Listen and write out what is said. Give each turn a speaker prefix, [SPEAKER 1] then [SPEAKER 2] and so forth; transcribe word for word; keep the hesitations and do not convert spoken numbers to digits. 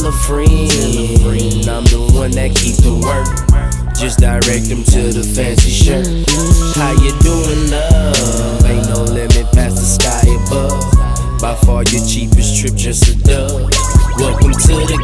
[SPEAKER 1] a friend. I'm the one that keep the work. Just direct them to the fancy shirt. How you doing, love? Ain't no limit past the sky above. By far your cheapest trip, just a dub. Welcome to the